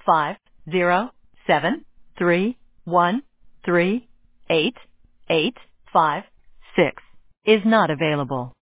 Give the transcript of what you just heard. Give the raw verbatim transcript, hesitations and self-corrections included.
five zero seven three one three eight eight five six is not available.